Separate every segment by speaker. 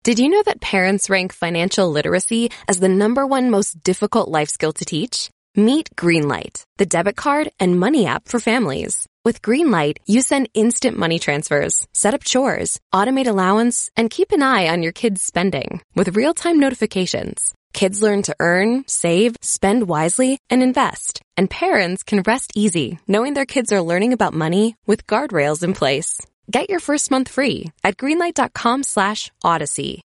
Speaker 1: Did you know that parents rank financial literacy as the #1 most difficult life skill to teach? Meet Greenlight, the debit card and money app for families. With Greenlight, you send instant money transfers, set up chores, automate allowance, and keep an eye on your kids' spending with real-time notifications. Kids learn to earn, save, spend wisely, and invest. And parents can rest easy knowing their kids are learning about money with guardrails in place. Get your first month free at greenlight.com/Odyssey.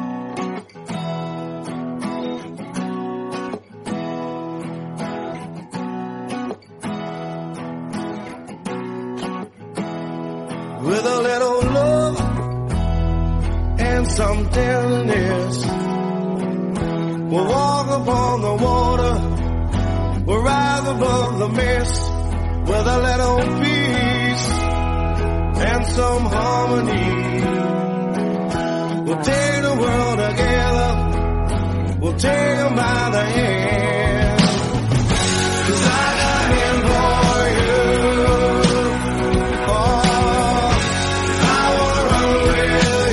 Speaker 2: With a little love and some tenderness, we'll walk upon the water, we'll rise above the mist. With a little peace and some harmony, we'll take the world together, we'll take them by the hand. 'Cause I got him for you. Oh, I wanna run with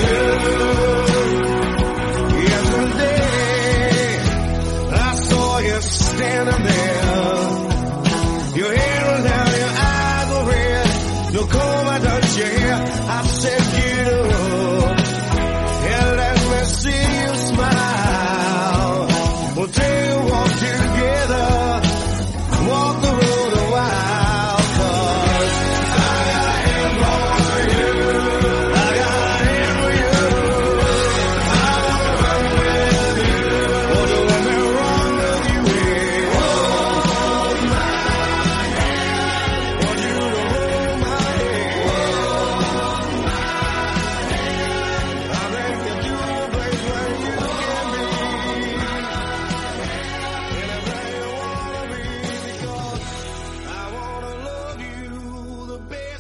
Speaker 2: you. Yesterday, I saw you standing there. Your hair was down, your eyes were red. No comb, I touched your hair. I said, get up and let me see you smile. We'll take a walk together, walk the road a while. 'Cause I got him for you, I got him for you. I wanna run with you, oh, don't let me run with you. Hold my hand, want you to hold my hand. I think that you a place where you can be anything you wanna be, because I wanna love you the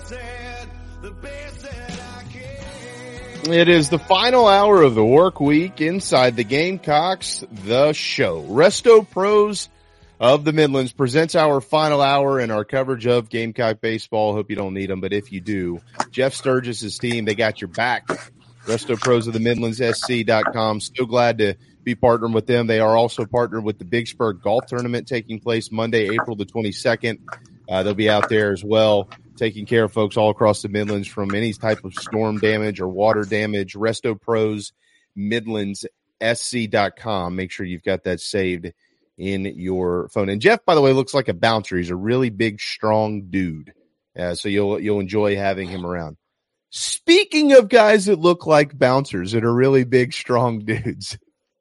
Speaker 2: best that I can.
Speaker 3: It is the final hour of the work week inside the Gamecocks, the show. Resto Pros of the Midlands presents our final hour in our coverage of Gamecock baseball. Hope you don't need them, but if you do, Jeff Sturgis' team, they got your back. Resto Pros of the Midlands, SC.com. So glad to be partnering with them. They are also partnered with the Big Spur Golf Tournament taking place Monday, April the 22nd. They'll be out there as well, taking care of folks all across the Midlands from any type of storm damage or water damage. Resto Pros Midlands, SC.com. Make sure you've got that saved in your phone. And Jeff, by the way, looks like a bouncer. He's a really big, strong dude. So you'll enjoy having him around. Speaking of guys that look like bouncers that are really big, strong dudes,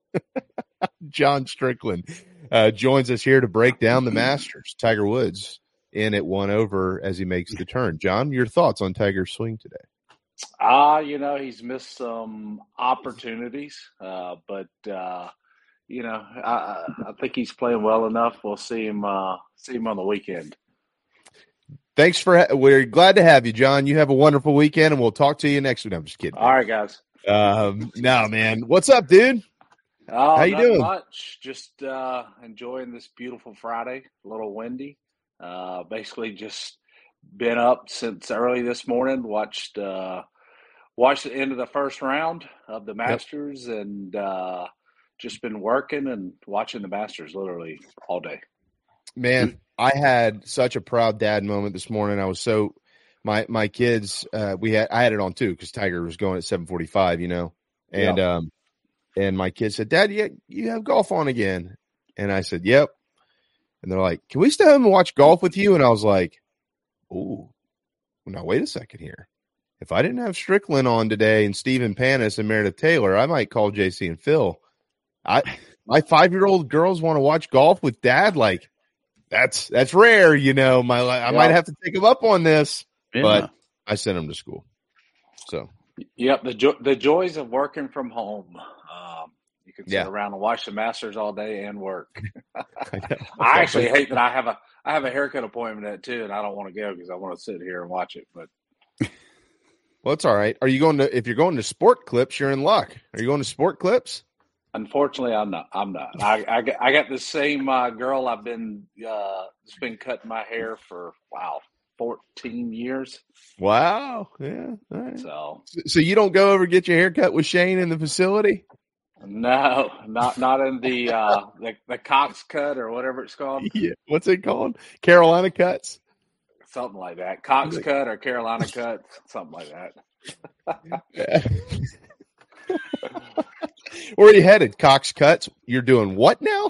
Speaker 3: John Strickland joins us here to break down the Masters. Tiger Woods in at 1 over as he makes the turn. John, your thoughts on Tiger's swing today?
Speaker 4: He's missed some opportunities, but I think he's playing well enough. We'll see him on the weekend.
Speaker 3: Thanks we're glad to have you, John. You have a wonderful weekend, and we'll talk to you next week. I'm just kidding.
Speaker 4: All right, guys.
Speaker 3: No, man. What's up, dude? How you doing?
Speaker 4: Much. Just enjoying this beautiful Friday. A little windy. Basically just been up since early this morning. Watched the end of the first round of the Masters, and just been working and watching the Masters literally all day.
Speaker 3: Man, I had such a proud dad moment this morning. I was so my kids. I had it on too because Tiger was going at 7:45. And and my kids said, "Dad, you have golf on again?" And I said, "Yep." And they're like, "Can we stay home and watch golf with you?" And I was like, "Ooh, now wait a second here. If I didn't have Strickland on today and Stephen Panis and Meredith Taylor, I might call JC and Phil. My 5-year-old girls want to watch golf with Dad. Like that's rare, I might have to take them up on this, but I sent them to school. So,
Speaker 4: yep, the joys of working from home. You can sit around and watch the Masters all day and work. I actually hate that I have a haircut appointment at 2, and I don't want to go because I want to sit here and watch it. But
Speaker 3: well, it's all right. If you're going to Sport Clips, you're in luck. Are you going to Sport Clips?
Speaker 4: Unfortunately, I'm not. I got the same girl. I've been cutting my hair for 14 years.
Speaker 3: Wow. Yeah. All right.
Speaker 4: So
Speaker 3: So you don't go over and get your hair cut with Shane in the facility?
Speaker 4: no, not in the Cox cut or whatever it's called.
Speaker 3: Yeah. What's it called? Carolina cuts?
Speaker 4: Something like that. Cox cut or Carolina cut, something like that.
Speaker 3: Yeah. Where are you headed? Cox cuts? You're doing what now?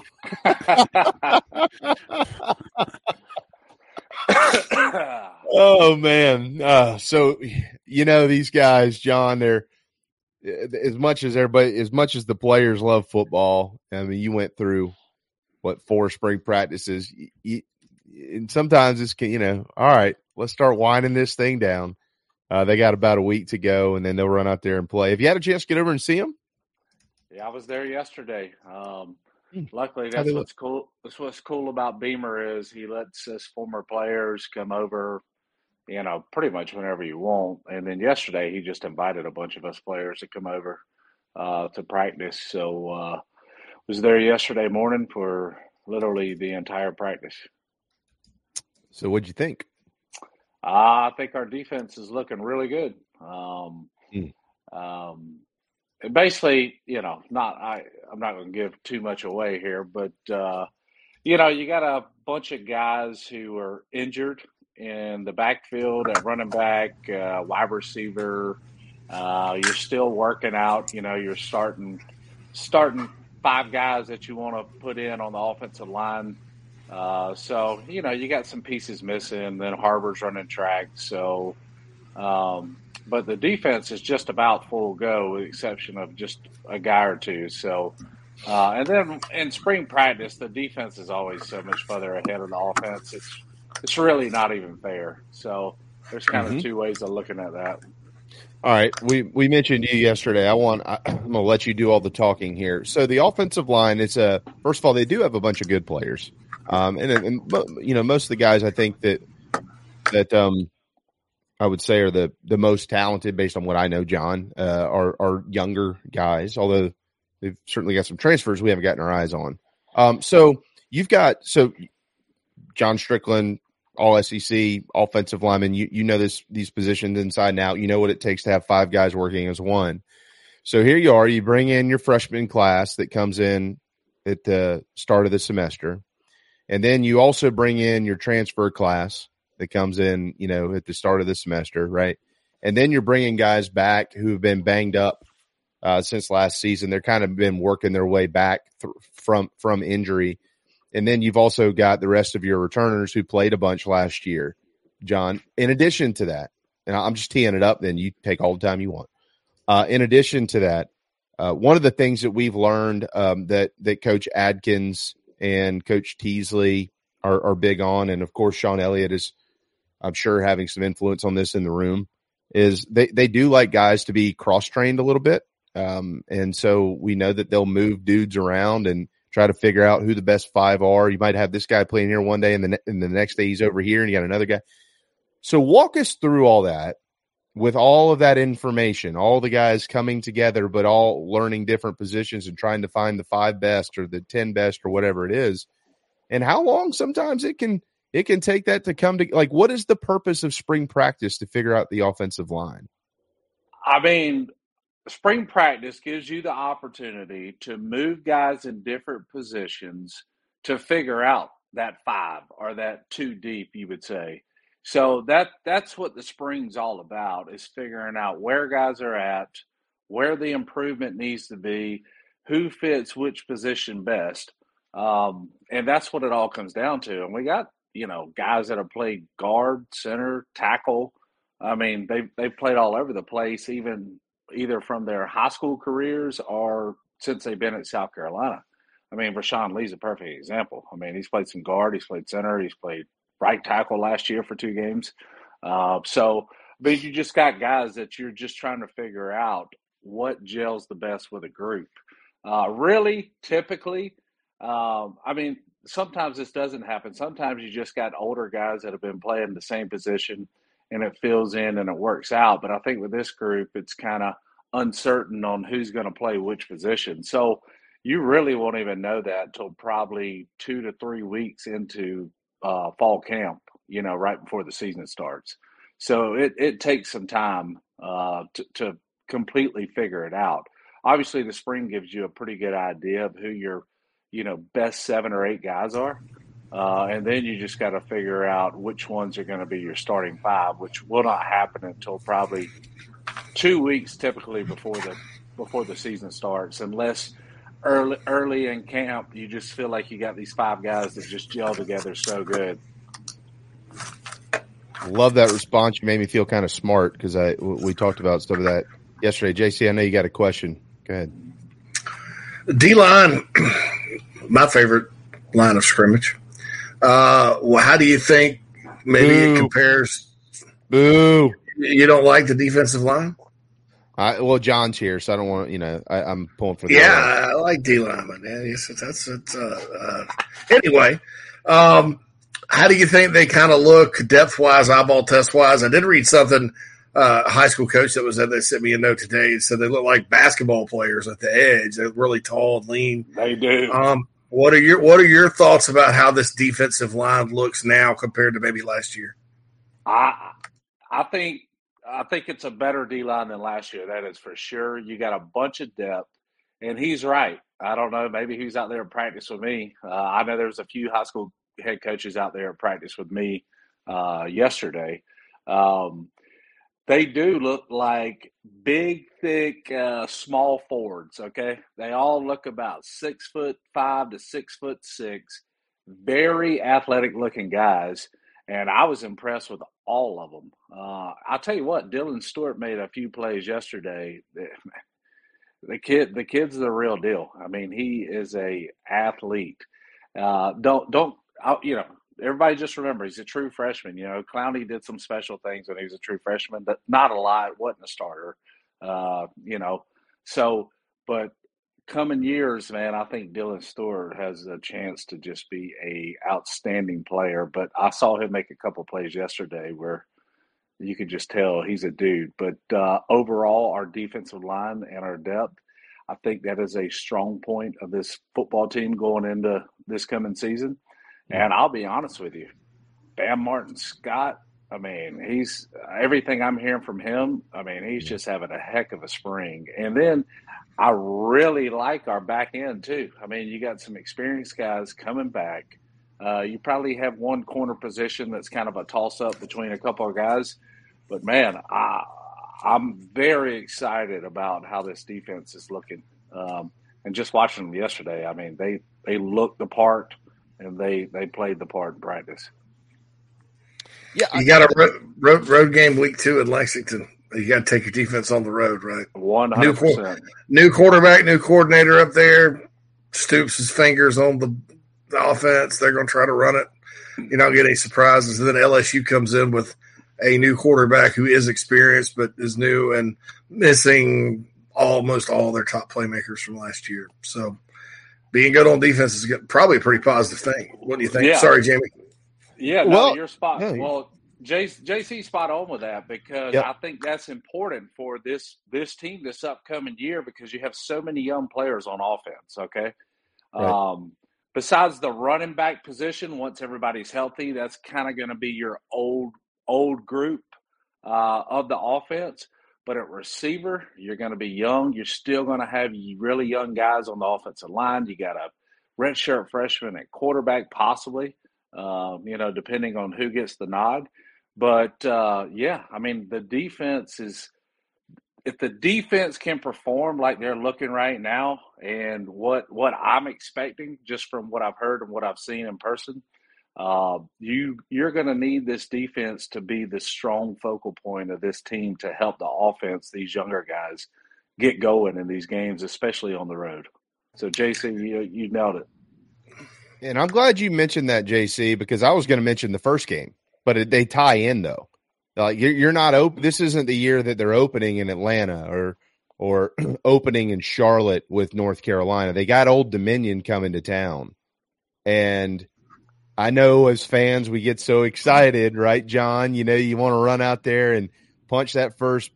Speaker 3: Oh man. So these guys, John, they're as much as the players love football. I mean, you went through 4 spring practices, and sometimes it's all right, let's start winding this thing down. They got about a week to go, and then they'll run out there and play. Have you had a chance to get over and see them?
Speaker 4: Yeah, I was there yesterday. Luckily, that's what's cool. That's what's cool about Beamer is he lets us former players come over, pretty much whenever you want. And then yesterday, he just invited a bunch of us players to come over to practice. So was there yesterday morning for literally the entire practice.
Speaker 3: So what'd you think?
Speaker 4: I think our defense is looking really good. Basically, I'm not going to give too much away here, but you got a bunch of guys who are injured in the backfield at running back, wide receiver. You're still working out. You're starting 5 guys that you want to put in on the offensive line. So you got some pieces missing. Then Harbor's running track. So. But the defense is just about full go, with the exception of just a guy or two. So, and then in spring practice, the defense is always so much further ahead of the offense. It's really not even fair. So there's kind of 2 ways of looking at that.
Speaker 3: All right, we mentioned you yesterday. I'm going to let you do all the talking here. So the offensive line is first of all, they do have a bunch of good players, and most of the guys I think that I would say are the most talented based on what I know, John, are younger guys, although they've certainly got some transfers we haven't gotten our eyes on. So you've got John Strickland, all SEC offensive lineman. You know these positions inside and out. You know what it takes to have 5 guys working as one. So here you are. You bring in your freshman class that comes in at the start of the semester, and then you also bring in your transfer class that comes in, at the start of the semester, right? And then you're bringing guys back who have been banged up since last season. They're kind of been working their way back from injury. And then you've also got the rest of your returners who played a bunch last year, John. In addition to that, and I'm just teeing it up, then you take all the time you want. In addition to that, one of the things that we've learned that Coach Adkins and Coach Teasley are big on, and of course Sean Elliott is, I'm sure, having some influence on this in the room, is they do like guys to be cross-trained a little bit. And so we know that they'll move dudes around and try to figure out who the best 5 are. You might have this guy playing here one day and the next day he's over here and you got another guy. So walk us through all that with all of that information, all the guys coming together, but all learning different positions and trying to find the 5 best or the 10 best or whatever it is. And how long sometimes it can take that to come to, like, what is the purpose of spring practice to figure out the offensive line?
Speaker 4: I mean, spring practice gives you the opportunity to move guys in different positions to figure out that 5 or that 2 deep, you would say. So that's what the spring's all about, is figuring out where guys are at, where the improvement needs to be, who fits which position best. And that's what it all comes down to. And we got, guys that have played guard, center, tackle. I mean, they've played all over the place, either from their high school careers or since they've been at South Carolina. I mean, Rashawn Lee's a perfect example. I mean, he's played some guard, he's played center, he's played right tackle last year for 2 games. So, but you just got guys that you're just trying to figure out what gels the best with a group. Really, typically, I mean, sometimes this doesn't happen. Sometimes you just got older guys that have been playing the same position and it fills in and it works out. But I think with this group, it's kind of uncertain on who's going to play which position. So you really won't even know that until probably 2 to 3 weeks into fall camp. right before the season starts. So it takes some time to completely figure it out. Obviously, the spring gives you a pretty good idea of who your, best 7 or 8 guys are. And then you just got to figure out which ones are going to be your starting 5, which will not happen until probably 2 weeks typically before the season starts, unless early in camp you just feel like you got these 5 guys that just gel together so good.
Speaker 3: Love that response. You made me feel kind of smart because we talked about some of that yesterday. JC, I know you got a question. Go ahead.
Speaker 5: D-line, my favorite line of scrimmage. Well, how do you think maybe it compares?
Speaker 3: Boo.
Speaker 5: You don't like the defensive line?
Speaker 3: Well, John's here, so I don't want to, I'm pulling for the
Speaker 5: I like D-lineman. Anyway, how do you think they kind of look depth-wise, eyeball test-wise? I did read something, a high school coach that was there, they sent me a note today and said they look like basketball players at the edge. They're really tall and lean.
Speaker 4: They do.
Speaker 5: What are your thoughts about how this defensive line looks now compared to maybe last year?
Speaker 4: I think it's a better D-line than last year. That is for sure. You got a bunch of depth, and he's right. I don't know. Maybe he's out there in practice with me. I know there's a few high school head coaches out there at practice with me yesterday. They do look like big, thick, small forwards, okay? They all look about 6'5" to 6'6", very athletic-looking guys, and I was impressed with all of them. I'll tell you what, Dylan Stewart made a few plays yesterday. The kid's the real deal. I mean, he is a athlete. Everybody just remember he's a true freshman. Clowney did some special things when he was a true freshman, but not a lot. Wasn't a starter. But coming years, man, I think Dylan Stewart has a chance to just be a outstanding player. But I saw him make a couple plays yesterday where you could just tell he's a dude. But overall, our defensive line and our depth, I think that is a strong point of this football team going into this coming season. And I'll be honest with you, Bam Martin-Scott, I mean, he's everything I'm hearing from him. I mean, he's just having a heck of a spring. And then I really like our back end too. I mean, you got some experienced guys coming back. You probably have one corner position that's kind of a toss-up between a couple of guys. But, man, I'm very excited about how this defense is looking. And just watching them yesterday, I mean, they looked the part. And they played the part in practice.
Speaker 5: Yeah, you got a road game week 2 in Lexington. You got to take your defense on the road, right?
Speaker 4: 100%.
Speaker 5: New quarterback, new coordinator up there. Stoops his fingers on the offense. They're going to try to run it. You're not getting any surprises. And then LSU comes in with a new quarterback who is experienced but is new and missing almost all their top playmakers from last year. So being good on defense is probably a pretty positive thing. What do you think?
Speaker 4: Yeah.
Speaker 5: Sorry, Jamie.
Speaker 4: Yeah, no, you're spot. Yeah. Well, JC's spot on with that because I think that's important for this team this upcoming year because you have so many young players on offense, okay? Right. Besides the running back position, once everybody's healthy, that's kind of going to be your old group of the offense. But at receiver, you're going to be young. You're still going to have really young guys on the offensive line. You got a redshirt freshman at quarterback, possibly, depending on who gets the nod. But, I mean, the defense is – if the defense can perform like they're looking right now and what I'm expecting just from what I've heard and what I've seen in person, you're going to need this defense to be the strong focal point of this team to help the offense, these younger guys, get going in these games, especially on the road. So, JC, you nailed it.
Speaker 3: And I'm glad you mentioned that, JC, because I was going to mention the first game, but they tie in though. Like you're not open. This isn't the year that they're opening in Atlanta or opening in Charlotte with North Carolina. They got Old Dominion coming to town, and I know as fans we get so excited, right, John? You want to run out there and punch that first,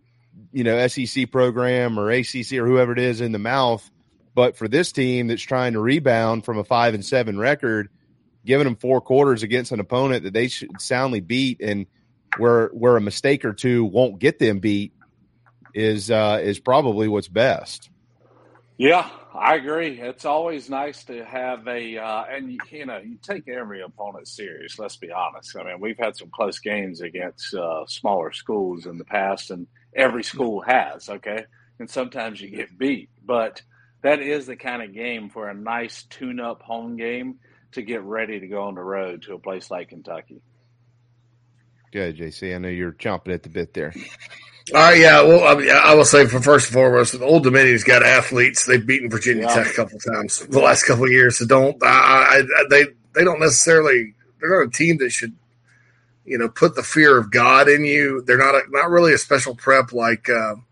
Speaker 3: SEC program or ACC or whoever it is in the mouth. But for this team that's trying to rebound from a 5-7 record, giving them 4 quarters against an opponent that they should soundly beat, and where a mistake or two won't get them beat is probably what's best.
Speaker 4: Yeah, I agree. It's always nice to have and you take every opponent serious. Let's be honest. I mean, we've had some close games against smaller schools in the past, and every school has. Okay, and sometimes you get beat, but that is the kind of game for a nice tune-up home game to get ready to go on the road to a place like Kentucky.
Speaker 3: Good, JC. I know you're chomping at the bit there.
Speaker 5: Yeah. Well, I will say, first and foremost, the Old Dominion's got athletes. They've beaten Virginia Tech a couple of times the last couple of years. So they don't necessarily. They're not a team that should, put the fear of God in you. They're not really a special prep like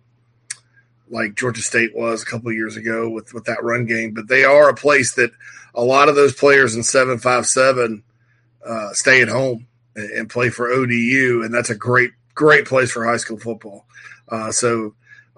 Speaker 5: Georgia State was a couple of years ago with that run game. But they are a place that a lot of those players in 7-5-7 stay at home and play for ODU, and that's a great place for high school football. So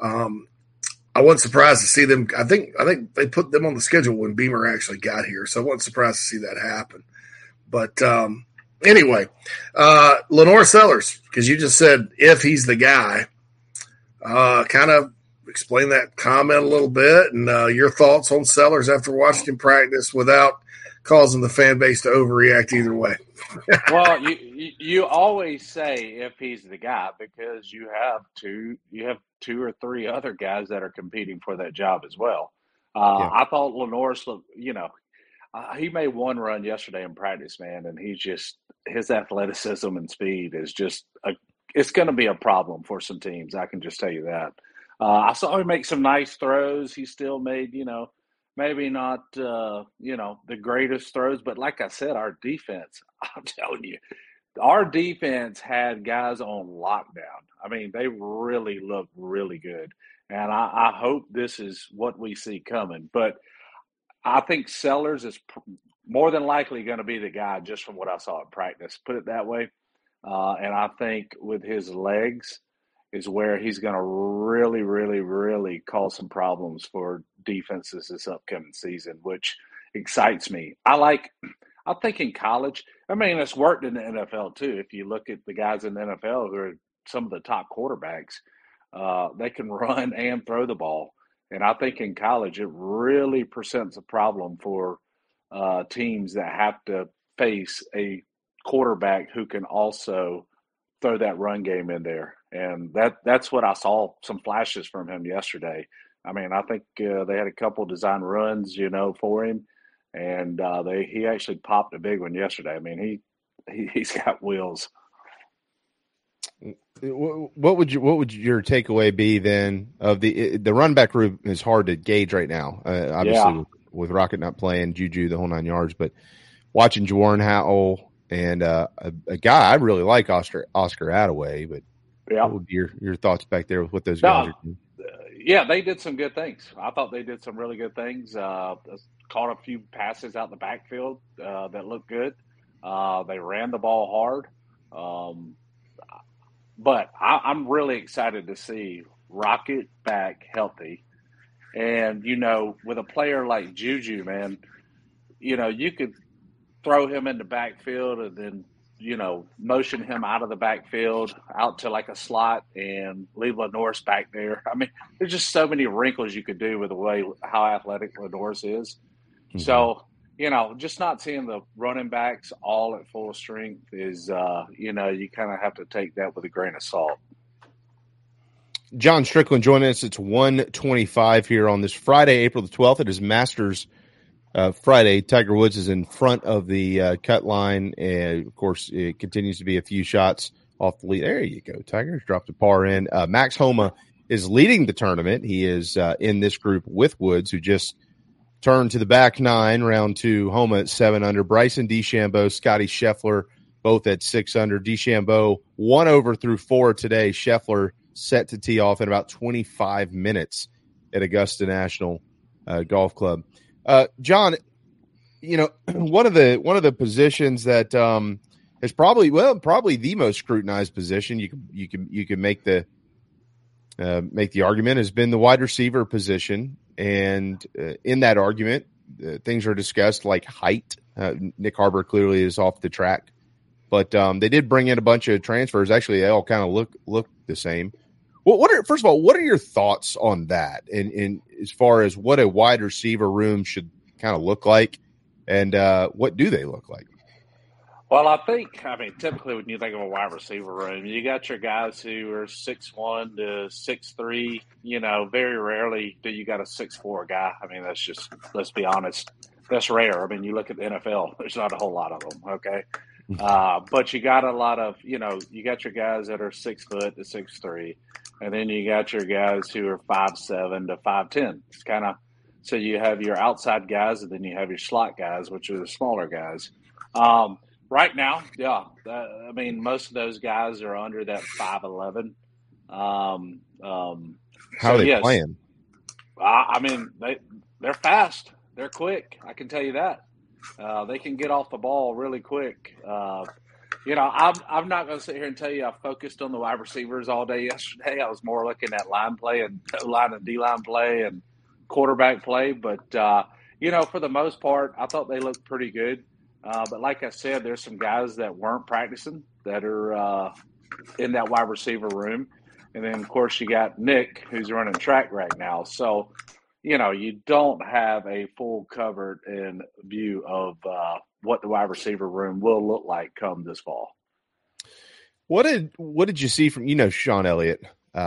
Speaker 5: I wasn't surprised to see them. I think they put them on the schedule when Beamer actually got here, so I wasn't surprised to see that happen. But anyway, Lenore Sellers, because you just said if he's the guy, kind of explain that comment a little bit and your thoughts on Sellers after watching him practice without causing the fan base to overreact either way.
Speaker 4: Well, you always say if he's the guy because you have two or three other guys that are competing for that job as well. I thought Lenore's looked, he made one run yesterday in practice, man, and his athleticism and speed is it's going to be a problem for some teams. I can just tell you that. I saw him make some nice throws. He still made, maybe not, the greatest throws, but like I said, our defense, I'm telling you, our defense had guys on lockdown. I mean, they really look really good. And I hope this is what we see coming. But I think Sellers is more than likely going to be the guy just from what I saw at practice, put it that way. And I think with his legs is where he's going to really, really, really cause some problems for defenses this upcoming season, which excites me. I think in college, I mean, it's worked in the NFL too. If you look at the guys in the NFL who are some of the top quarterbacks, they can run and throw the ball. And I think in college, it really presents a problem for teams that have to face a quarterback who can also throw that run game in there. And that's what I saw some flashes from him yesterday. I mean, I think they had a couple design runs, for him. And he actually popped a big one yesterday. I mean, he's got wheels.
Speaker 3: What would your takeaway be then of the run back group is hard to gauge right now, obviously with Rocket not playing, Juju, the whole 9 yards, but watching Jawarn Howell and a guy I really like, Oscar Attaway, but what would be your thoughts back there with what those guys are doing?
Speaker 4: Yeah, they did some good things. I thought they did some really good things. Caught a few passes out in the backfield that looked good. They ran the ball hard. But I'm really excited to see Rocket back healthy. And, with a player like Juju, man, you could throw him in the backfield and then, motion him out of the backfield out to like a slot and leave Lenore's back there. I mean, there's just so many wrinkles you could do with the way how athletic Lenore's is. Mm-hmm. So, just not seeing the running backs all at full strength is, you kind of have to take that with a grain of salt.
Speaker 3: John Strickland joining us. It's 1:25 here on this Friday, April the 12th. It is Masters Friday. Tiger Woods is in front of the cut line. And, of course, it continues to be a few shots off the lead. There you go, Tiger. Dropped a par in. Max Homa is leading the tournament. He is in this group with Woods, who just turned to the back 9, round 2. Homa at 7 under. Bryson DeChambeau, Scotty Scheffler, both at 6 under. DeChambeau 1 over through 4 today. Scheffler set to tee off in about 25 minutes at Augusta National Golf Club. John, one of the positions that is probably the most scrutinized position you can make the argument has been the wide receiver position. And in that argument, things are discussed like height. Nick Harbor clearly is off the track, but they did bring in a bunch of transfers. Actually, they all kind of look the same. Well, first of all, what are your thoughts on that? In as far as what a wide receiver room should kind of look like, and what do they look like?
Speaker 4: Well, I mean, typically when you think of a wide receiver room, you got your guys who are 6'1" to 6'3". You know, very rarely do you got a 6'4" guy. I mean, that's just, let's be honest, that's rare. I mean, you look at the NFL, there's not a whole lot of them, okay? But you got a lot of, you got your guys that are 6 foot to 6'3", and then you got your guys who are 5'7" to 5'10". It's kind of, so you have your outside guys, and then you have your slot guys, which are the smaller guys. Right now, yeah. I mean, most of those guys are under that 5'11".
Speaker 3: How are they playing?
Speaker 4: I mean, they're fast. They're quick. I can tell you that. They can get off the ball really quick. I'm not going to sit here and tell you I focused on the wide receivers all day yesterday. I was more looking at line play and line and D-line play and quarterback play. But, for the most part, I thought they looked pretty good. But like I said, there's some guys that weren't practicing that are in that wide receiver room. And then, of course, you got Nick, who's running track right now. So, you don't have a full covered in view of what the wide receiver room will look like come this fall.
Speaker 3: What did you see from, Sean Elliott?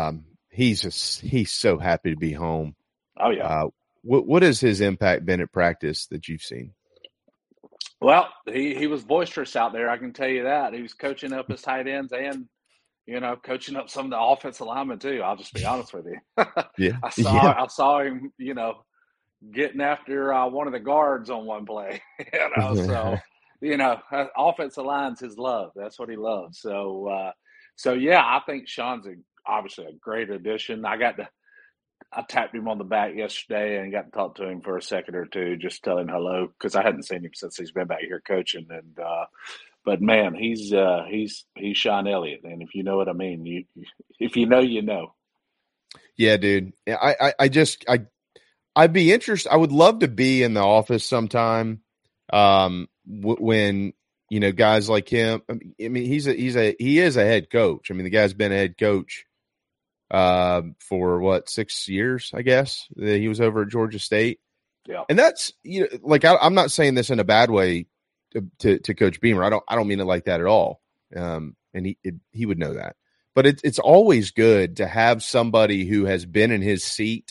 Speaker 3: He's so happy to be home.
Speaker 4: Oh, yeah.
Speaker 3: What has his impact been at practice that you've seen?
Speaker 4: Well, he was boisterous out there. I can tell you that. He was coaching up his tight ends and, coaching up some of the offensive linemen too. I'll just be honest with you.
Speaker 3: Yeah.
Speaker 4: I saw him, getting after one of the guards on one play, so, offensive line's his love. That's what he loves. So yeah, I think Sean's obviously a great addition. I tapped him on the back yesterday and got to talk to him for a second or two, just tell him hello, because I hadn't seen him since he's been back here coaching. And but man, he's Sean Elliott, and if you know what I mean, if you know, you know.
Speaker 3: Yeah, dude. I'd be interested. I would love to be in the office sometime when guys like him. I mean, he is a head coach. I mean, the guy's been a head coach for 6 years, I guess. He was over at Georgia State.
Speaker 4: Yeah. And
Speaker 3: that's, I'm not saying this in a bad way to Coach Beamer. I don't mean it like that at all. And he would know that, but it's always good to have somebody who has been in his seat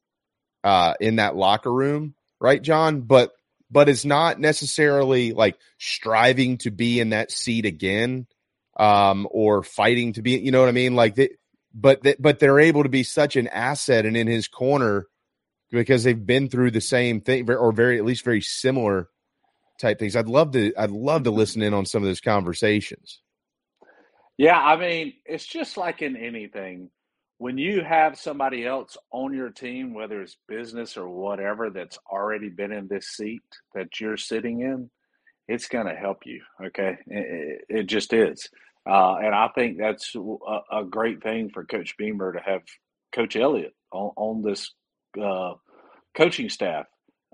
Speaker 3: in that locker room. Right, John? But it's not necessarily like striving to be in that seat again, or fighting to be, you know what I mean? Like but they're able to be such an asset and in his corner because they've been through the same thing or at least very similar type things. I'd love to listen in on some of those conversations.
Speaker 4: Yeah. I mean, it's just like in anything, when you have somebody else on your team, whether it's business or whatever, that's already been in this seat that you're sitting in, it's going to help you. Okay. It just is. And I think that's a great thing for Coach Beamer to have Coach Elliott on this coaching staff.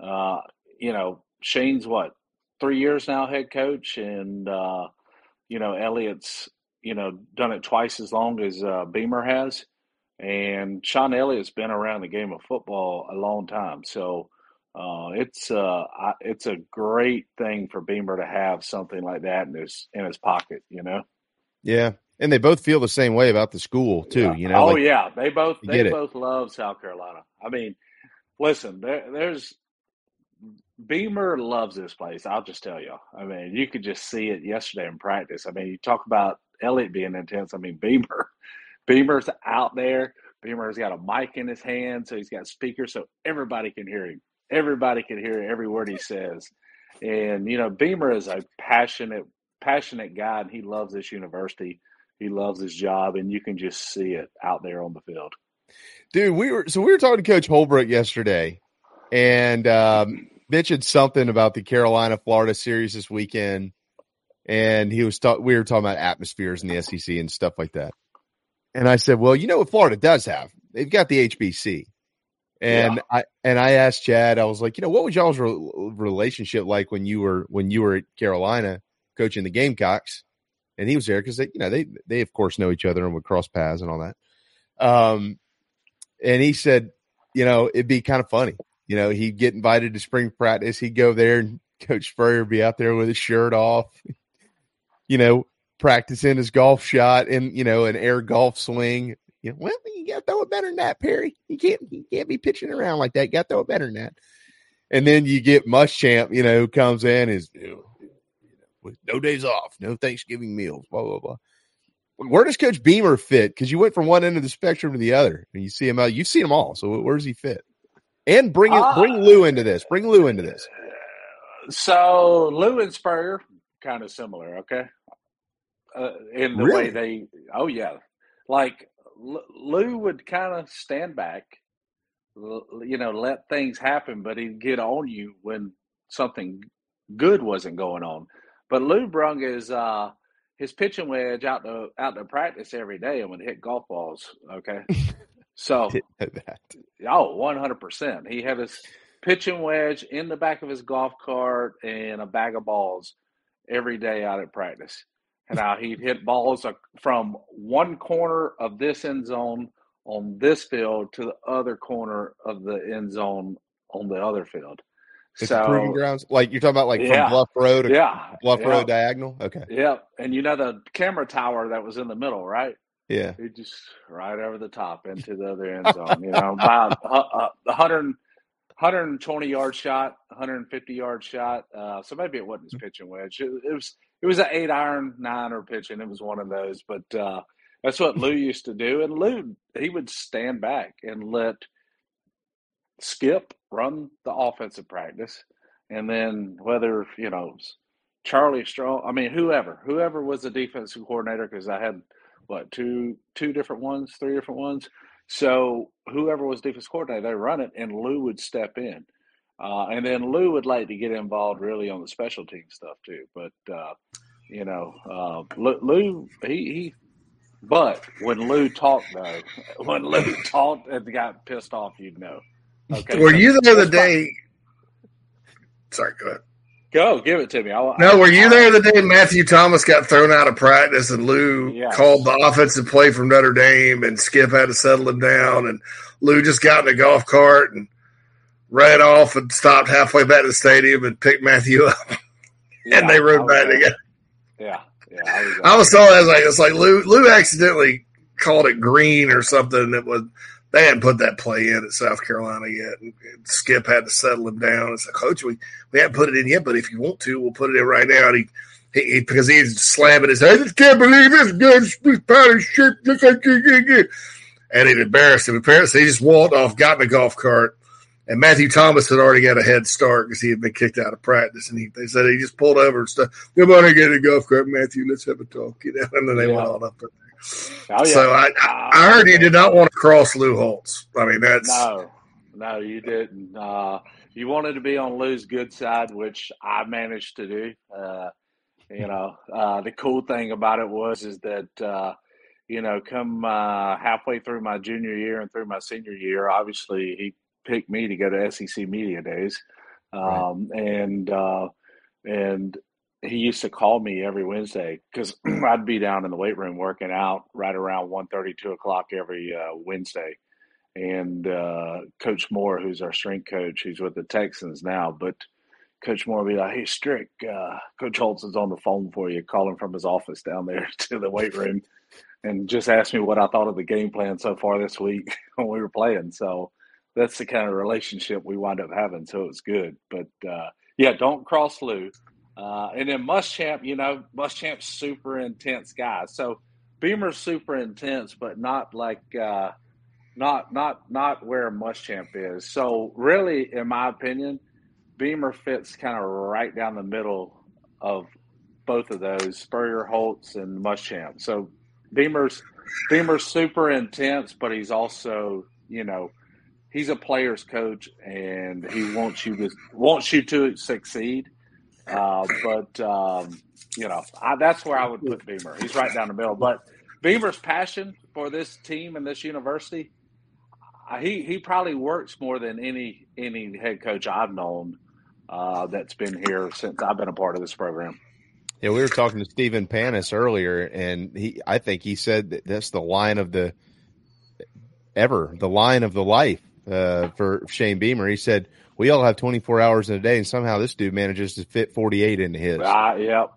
Speaker 4: Shane's 3 years now head coach, and Elliott's done it twice as long as Beamer has, and Sean Elliott's been around the game of football a long time. So it's a great thing for Beamer to have something like that in his pocket.
Speaker 3: Yeah, and they both feel the same way about the school too.
Speaker 4: Yeah. Yeah, they both love South Carolina. I mean, listen, there's Beamer loves this place. I'll just tell you. I mean, you could just see it yesterday in practice. I mean, you talk about Elliott being intense. I mean, Beamer's out there. Beamer's got a mic in his hand, so he's got speakers, so everybody can hear him. Everybody can hear every word he says. And Beamer is a passionate guy, and he loves this university. He loves his job, and you can just see it out there on the field.
Speaker 3: Dude, we were talking to Coach Holbrook yesterday, and mentioned something about the Carolina-Florida series this weekend, and we were talking about atmospheres in the SEC and stuff like that. And I said, well, what Florida does have? They've got the HBC. And I asked Chad, I was like, what was y'all's relationship like when you were at Carolina coaching the Gamecocks? And he was there because they of course know each other and would cross paths and all that. And he said, it'd be kind of funny. He'd get invited to spring practice. He'd go there and Coach Spurrier would be out there with his shirt off, practicing his golf shot in, an air golf swing. Well, you got to throw it better than that, Perry. You can't be pitching around like that. You got to throw it better than that. And then you get Muschamp, who comes in with no days off, no Thanksgiving meals, blah, blah, blah. Where does Coach Beamer fit? Because you went from one end of the spectrum to the other, and you see him out. You've seen them all. So where does he fit? And bring Lou into this. Bring Lou into this.
Speaker 4: So Lou and Spurrier kind of similar, okay? In the way they. Oh yeah, like Lou would kind of stand back, let things happen, but he'd get on you when something good wasn't going on. But Lou brung his pitching wedge out to practice every day and would hit golf balls. Okay, so 100%. He had his pitching wedge in the back of his golf cart and a bag of balls every day out at practice. And now he'd hit balls from one corner of this end zone on this field to the other corner of the end zone on the other field.
Speaker 3: It's proving grounds, like you're talking about, from Bluff Road to Bluff Road diagonal. Okay.
Speaker 4: Yeah, and the camera tower that was in the middle, right?
Speaker 3: Yeah.
Speaker 4: He just right over the top into the other end zone. About 120-yard shot, 150-yard shot. So maybe it wasn't his pitching wedge. It was an 8-iron, 9-er pitching. It was one of those, but that's what Lou used to do. And Lou, he would stand back and let Skip run the offensive practice, and then whether Charlie Strong, whoever was the defensive coordinator, because I had two different ones, 3 different ones. So whoever was defensive coordinator, they run it, and Lou would step in, and then Lou would like to get involved really on the special team stuff too. But Lou, he. But when Lou talked and got pissed off, you'd know. Okay.
Speaker 5: Were you there the day? Sorry, go ahead.
Speaker 4: Go, give it to me.
Speaker 5: Were you there the day Matthew Thomas got thrown out of practice and Lou called the offensive play from Notre Dame and Skip had to settle him down and Lou just got in a golf cart and ran off and stopped halfway back to the stadium and picked Matthew up and they rode back together.
Speaker 4: Yeah.
Speaker 5: I was told it's like Lou accidentally called it green or something that was. They hadn't put that play in at South Carolina yet. And Skip had to settle him down. It's like, Coach, we haven't put it in yet, but if you want to, we'll put it in right now. And he because he's slamming his head, I just can't believe this good powder shit. And it embarrassed him. Apparently, he just walked off, got in a golf cart, and Matthew Thomas had already got a head start because he had been kicked out of practice. And they said he just pulled over and stuff. Come on and get in a golf cart, Matthew. Let's have a talk. And then they went on up there.
Speaker 4: Oh, yeah.
Speaker 5: So I heard you did not want to cross Lou Holtz. I mean, that's
Speaker 4: no, you didn't. You wanted to be on Lou's good side, which I managed to do. The cool thing about it is that come halfway through my junior year and through my senior year, obviously he picked me to go to SEC Media Days, and he used to call me every Wednesday because I'd be down in the weight room working out right around 1:30, 2 o'clock every Wednesday. And Coach Moore, who's our strength coach, he's with the Texans now, but Coach Moore would be like, hey, Strick, Coach Holtz is on the phone for you, calling from his office down there to the weight room, and just asked me what I thought of the game plan so far this week when we were playing. So that's the kind of relationship we wind up having, so it's good. But, don't cross Lou. And then Muschamp, Muschamp's super intense guy. So Beamer's super intense, but not like not where Muschamp is. So really, in my opinion, Beamer fits kind of right down the middle of both of those, Spurrier, Holtz, and Muschamp. So Beamer's super intense, but he's also, he's a player's coach and he wants you to succeed. That's where I would put Beamer. He's right down the middle. But Beamer's passion for this team and this university, he probably works more than any head coach I've known that's been here since I've been a part of this program.
Speaker 3: Yeah, we were talking to Stephen Panis earlier, and I think he said that that's the line of the life for Shane Beamer. He said, we all have 24 hours in a day, and somehow this dude manages to fit 48 into his.
Speaker 4: Yep.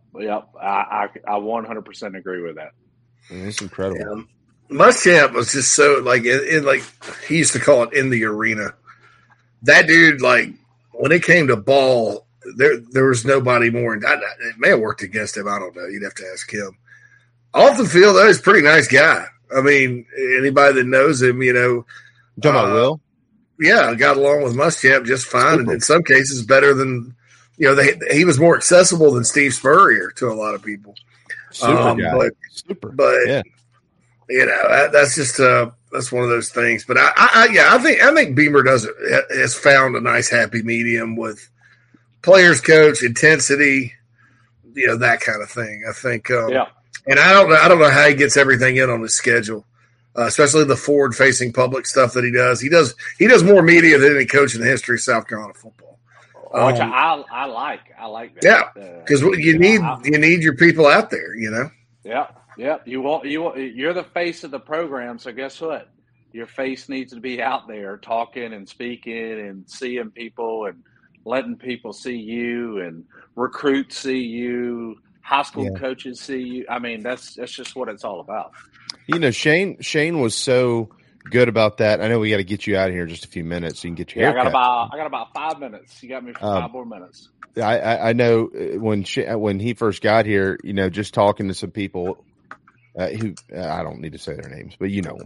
Speaker 4: I 100% agree with that.
Speaker 3: It's incredible.
Speaker 5: Yeah. Muschamp was just so in like he used to call it in the arena. That dude, like when it came to ball, there was nobody more. It may have worked against him. I don't know. You'd have to ask him. Off the field, though, he's a pretty nice guy. I mean, anybody that knows him, you know.
Speaker 3: You talking about Will?
Speaker 5: Yeah, got along with Muschamp just fine, and in some cases better than, you know, he was more accessible than Steve Spurrier to a lot of people.
Speaker 3: Super guy.
Speaker 5: But
Speaker 3: yeah.
Speaker 5: You know, that's just that's one of those things. But I think Beamer has found a nice happy medium with players, coach, intensity, you know, that kind of thing. I think, and I don't know how he gets everything in on his schedule, especially the forward-facing public stuff that he does. He does more media than any coach in the history of South Carolina football.
Speaker 4: Which I like that.
Speaker 5: Yeah, because you need your people out there, you know.
Speaker 4: Yeah. You're the face of the program, so guess what? Your face needs to be out there talking and speaking and seeing people and letting people see you and recruits see you, high school coaches see you. I mean, that's just what it's all about.
Speaker 3: You know, Shane was so good about that. I know we got to get you out of here in just a few minutes so you can get your haircut.
Speaker 4: I got about 5 minutes. You got me for 5 more minutes.
Speaker 3: I know when he first got here, you know, just talking to some people who I don't need to say their names, but you know,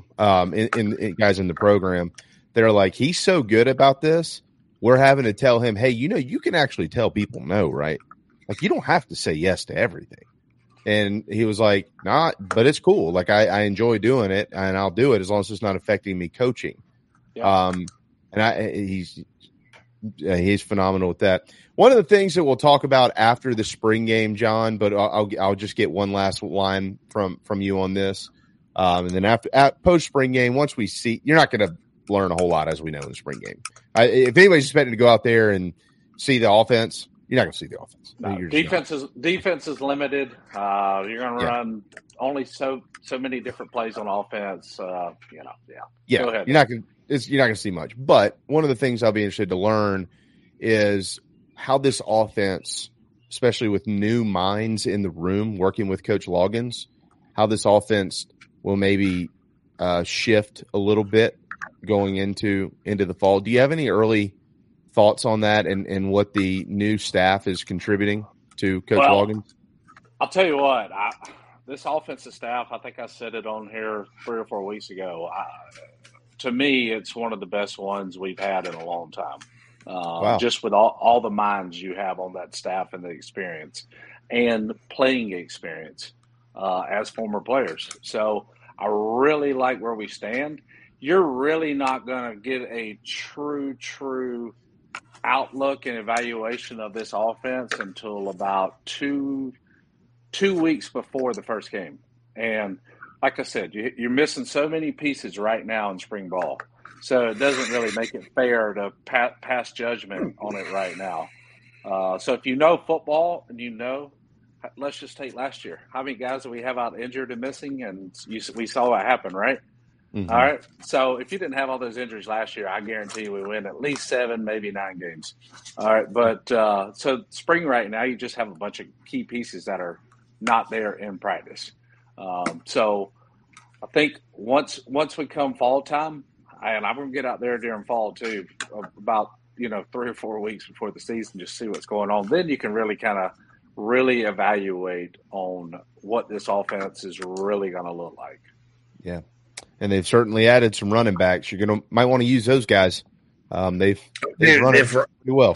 Speaker 3: in guys in the program, they're like, he's so good about this. We're having to tell him, hey, you know, you can actually tell people no, right? Like, you don't have to say yes to everything. And he was like, nah, but it's cool. Like, I enjoy doing it, and I'll do it as long as it's not affecting me coaching. Yeah. And he's phenomenal with that. One of the things that we'll talk about after the spring game, John, but I'll just get one last line from you on this. And then after post spring game, once we see, you're not going to learn a whole lot, as we know, in the spring game. If anybody's expecting to go out there and see the offense, you're not going to see the offense.
Speaker 4: No, defense is limited. You're going to run only so many different plays on offense. Go ahead.
Speaker 3: You're not going to see much. But one of the things I'll be interested to learn is how this offense, especially with new minds in the room working with Coach Loggins, how this offense will maybe shift a little bit going into the fall. Do you have any early thoughts on that and what the new staff is contributing to Coach Loggins?
Speaker 4: I'll tell you what, this offensive staff, I think I said it on here 3 or 4 weeks ago. To me, it's one of the best ones we've had in a long time. Just with all the minds you have on that staff and the experience and playing experience as former players. So I really like where we stand. You're really not going to get a true outlook and evaluation of this offense until about two weeks before the first game. And like I said, you're missing so many pieces right now in spring ball. So it doesn't really make it fair to pass judgment on it right now. So if you know football and you know, let's just take last year. How many guys do we have out injured and missing? And we saw what happened, right? Mm-hmm. All right. So if you didn't have all those injuries last year, I guarantee you we win at least 7, maybe 9 games. All right. But so spring right now, you just have a bunch of key pieces that are not there in practice. So I think once we come fall time, and I'm going to get out there during fall too, about 3 or 4 weeks before the season, just see what's going on. Then you can really kind of evaluate on what this offense is really going to look like.
Speaker 3: Yeah. And they've certainly added some running backs. Might want to use those guys. They've run it pretty well.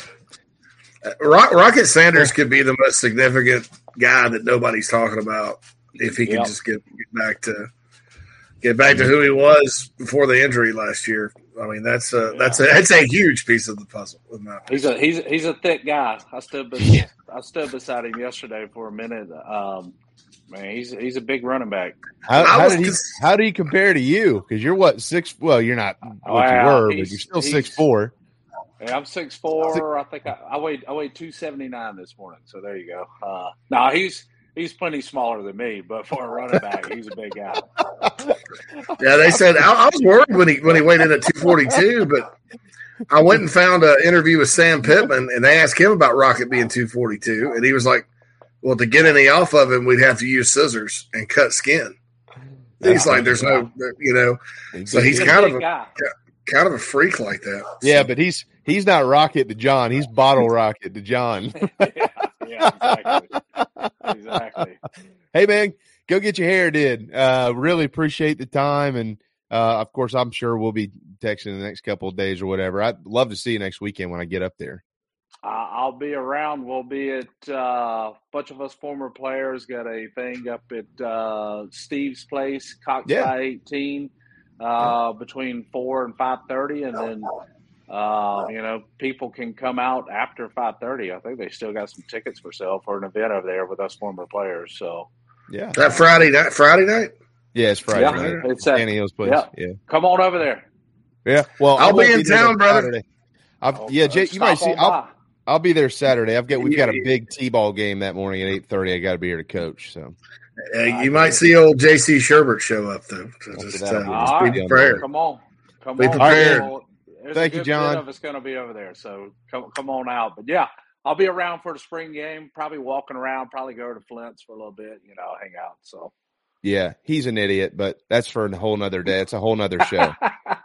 Speaker 5: Rocket Sanders could be the most significant guy that nobody's talking about if he can just get back to. get back to who he was before the injury last year. I mean, that's a huge piece of the puzzle.
Speaker 4: He's a thick guy. I stood beside him yesterday for a minute. Man, he's a big running back.
Speaker 3: How did he compare to you? Because you're what, 6? Well, you're not what you were, but you're still 6'4".
Speaker 4: Yeah, I'm 6'4". I think I weighed 279 this morning. So there you go. No, he's plenty smaller than me, but for a running back, he's a big guy.
Speaker 5: Yeah, they said I was worried when he weighed in at 242, but I went and found an interview with Sam Pittman, and they asked him about Rocket being 242, and he was like, "Well, to get any off of him, we'd have to use scissors and cut skin." He's like, "There's no, So he's kind of a freak like that.
Speaker 3: Yeah, but he's not Rocket to John. He's Bottle Rocket to John.
Speaker 4: Yeah, exactly.
Speaker 3: Hey, man, go get your hair did. Really appreciate the time. And, of course, I'm sure we'll be texting in the next couple of days or whatever. I'd love to see you next weekend when I get up there.
Speaker 4: I'll be around. We'll be at a bunch of us former players got a thing up at Steve's place, Cox by 18, between 4 and 5:30, and then people can come out after 5:30. I think they still got some tickets for sale for an event over there with us former players. So
Speaker 3: yeah,
Speaker 5: that Friday night.
Speaker 3: Yeah, it's Friday night.
Speaker 4: It's at
Speaker 3: Danny Hill's place.
Speaker 4: Yeah, come on over there.
Speaker 3: Yeah, well,
Speaker 5: I'll be in town, brother.
Speaker 3: Jay, you might see. I'll be there Saturday. We've got a big T-ball game that morning at 8:30. I got to be here to coach. So
Speaker 5: you might see old JC Sherbert show up though. Just be prepared.
Speaker 4: Come on.
Speaker 5: Be prepared.
Speaker 3: Thank you, John.
Speaker 4: Bit of it's going to be over there, so come on out. But yeah, I'll be around for the spring game. Probably walking around. Probably go to Flint's for a little bit. Hang out. So
Speaker 3: yeah, he's an idiot, but that's for a whole nother day. It's a whole nother show.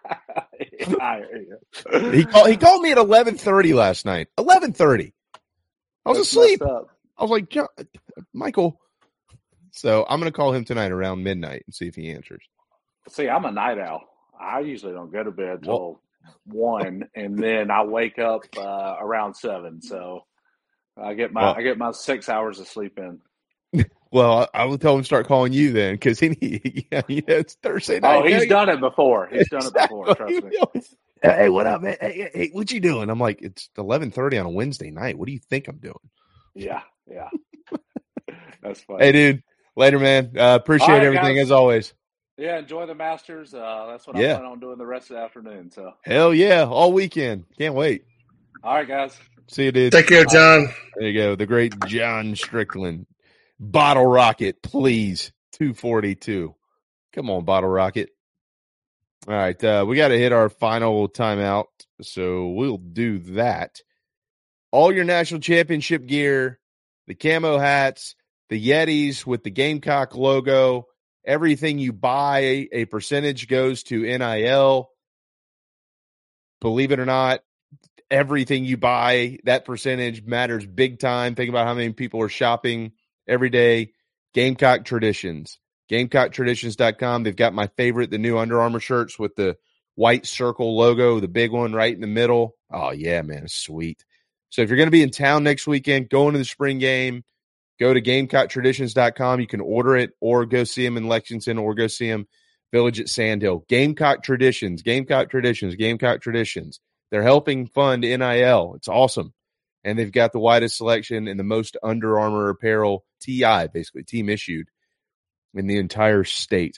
Speaker 3: He called me at 11:30 last night. 11:30. I was asleep. I was like, Michael. So I'm going to call him tonight around midnight and see if he answers.
Speaker 4: See, I'm a night owl. I usually don't go to bed till 1, and then I wake up around 7. So I get my 6 hours of sleep in.
Speaker 3: Well, I will tell him to start calling you then, because it's Thursday night.
Speaker 4: Oh, he's done it before. Trust me.
Speaker 3: Hey, what up, man? Hey, what you doing? I'm like, it's 11:30 on a Wednesday night. What do you think I'm doing?
Speaker 4: Yeah. That's funny.
Speaker 3: Hey, dude. Later, man. Appreciate everything as always.
Speaker 4: Yeah, enjoy the Masters. That's what I'm planning on doing the rest of the afternoon. So
Speaker 3: hell yeah, all weekend. Can't wait.
Speaker 4: All right, guys.
Speaker 3: See you, dude.
Speaker 5: Take care, John.
Speaker 3: There you go. The great John Strickland. Bottle Rocket, please. 242. Come on, Bottle Rocket. All right, we got to hit our final timeout, so we'll do that. All your national championship gear, the camo hats, the Yetis with the Gamecock logo, everything you buy, a percentage goes to NIL. Believe it or not, everything you buy, that percentage matters big time. Think about how many people are shopping every day. Gamecock Traditions. GamecockTraditions.com. They've got my favorite, the new Under Armour shirts with the white circle logo, the big one right in the middle. Oh, yeah, man. It's sweet. So if you're going to be in town next weekend, going to the spring game, go to GamecockTraditions.com. You can order it or go see them in Lexington or go see them Village at Sandhill. Gamecock Traditions, Gamecock Traditions, Gamecock Traditions. They're helping fund NIL. It's awesome. And they've got the widest selection and the most Under Armour apparel, TI, basically, team issued, in the entire state.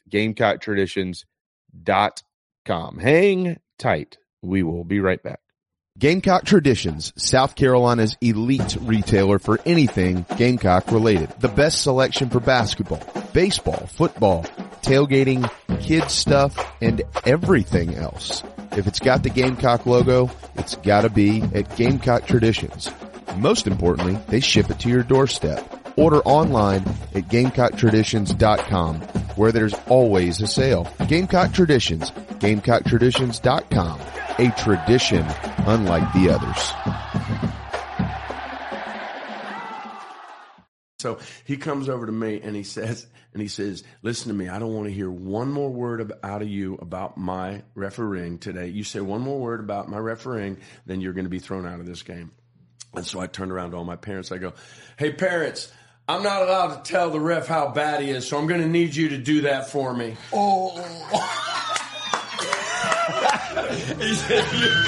Speaker 3: GamecockTraditions.com. Hang tight. We will be right back. Gamecock Traditions, South Carolina's elite retailer for anything Gamecock related. The best selection for basketball, baseball, football, tailgating, kids stuff, and everything else. If it's got the Gamecock logo, it's got to be at Gamecock Traditions. Most importantly, they ship it to your doorstep. Order online at GamecockTraditions.com, where there's always a sale. Gamecock Traditions, GamecockTraditions.com, a tradition unlike the others.
Speaker 6: So he comes over to me and he says, listen to me, I don't want to hear one more word out of you about my refereeing today. You say one more word about my refereeing, then you're going to be thrown out of this game. And so I turned around to all my parents. I go, hey, parents, I'm not allowed to tell the ref how bad he is, so I'm going to need you to do that for me. Oh. He said,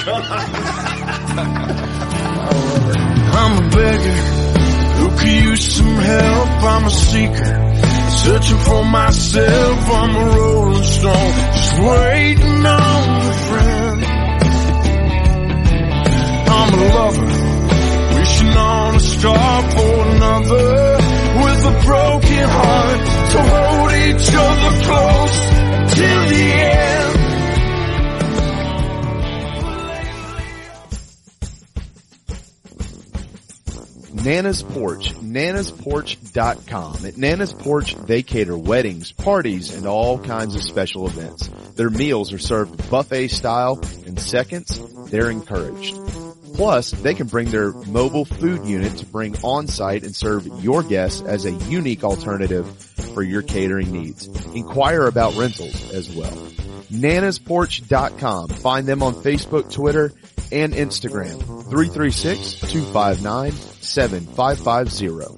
Speaker 2: I'm a beggar who could use some help. I'm a seeker, searching for myself. I'm a rolling stone, just waiting on a friend. I'm a lover, wishing on a star for another, with a broken heart to hold each other close till the end.
Speaker 3: Nana's Porch, nanasporch.com. At Nana's Porch, they cater weddings, parties, and all kinds of special events. Their meals are served buffet style, and seconds, they're encouraged. Plus, they can bring their mobile food unit to bring on-site and serve your guests as a unique alternative for your catering needs. Inquire about rentals as well. nanasporch.com. Find them on Facebook, Twitter, and Instagram. 336-259-7550.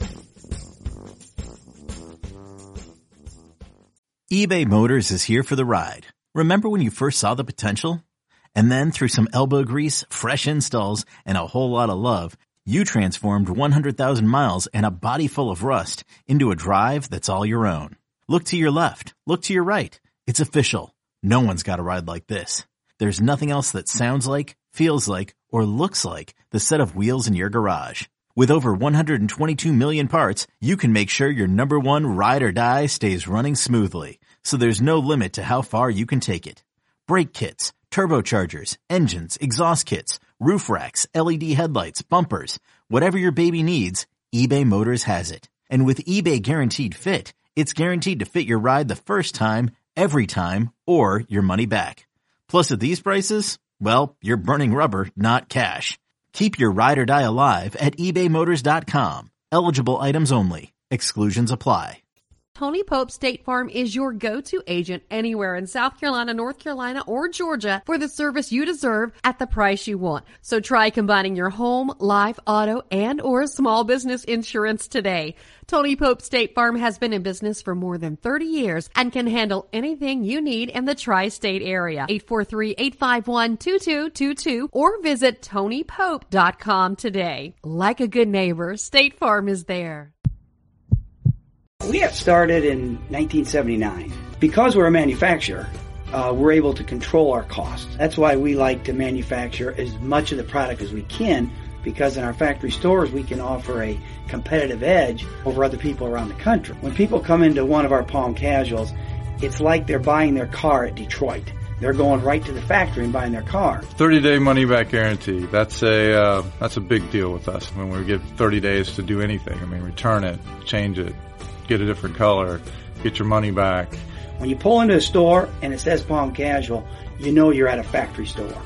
Speaker 7: eBay Motors is here for the ride. Remember when you first saw the potential? And then through some elbow grease, fresh installs, and a whole lot of love, you transformed 100,000 miles and a body full of rust into a drive that's all your own. Look to your left. Look to your right. It's official. No one's got a ride like this. There's nothing else that sounds like, feels like, or looks like the set of wheels in your garage. With over 122 million parts, you can make sure your number one ride or die stays running smoothly, so there's no limit to how far you can take it. Brake kits, turbochargers, engines, exhaust kits, roof racks, LED headlights, bumpers, whatever your baby needs, eBay Motors has it. And with eBay Guaranteed Fit, it's guaranteed to fit your ride the first time, every time, or your money back. Plus at these prices, well, you're burning rubber, not cash. Keep your ride or die alive at ebaymotors.com. Eligible items only. Exclusions apply.
Speaker 8: Tony Pope State Farm is your go-to agent anywhere in South Carolina, North Carolina, or Georgia for the service you deserve at the price you want. So try combining your home, life, auto, and or small business insurance today. Tony Pope State Farm has been in business for more than 30 years and can handle anything you need in the tri-state area. 843-851-2222 or visit TonyPope.com today. Like a good neighbor, State Farm is there.
Speaker 9: We got started in 1979. Because we're a manufacturer, we're able to control our costs. That's why we like to manufacture as much of the product as we can, because in our factory stores we can offer a competitive edge over other people around the country. When people come into one of our Palm Casuals, it's like they're buying their car at Detroit. They're going right to the factory and buying their car.
Speaker 10: 30-day money-back guarantee. That's a big deal with us. When we give 30 days to do anything, return it, change it, get a different color, get your money back.
Speaker 9: When you pull into a store and it says Palm Casual, you know you're at a factory store.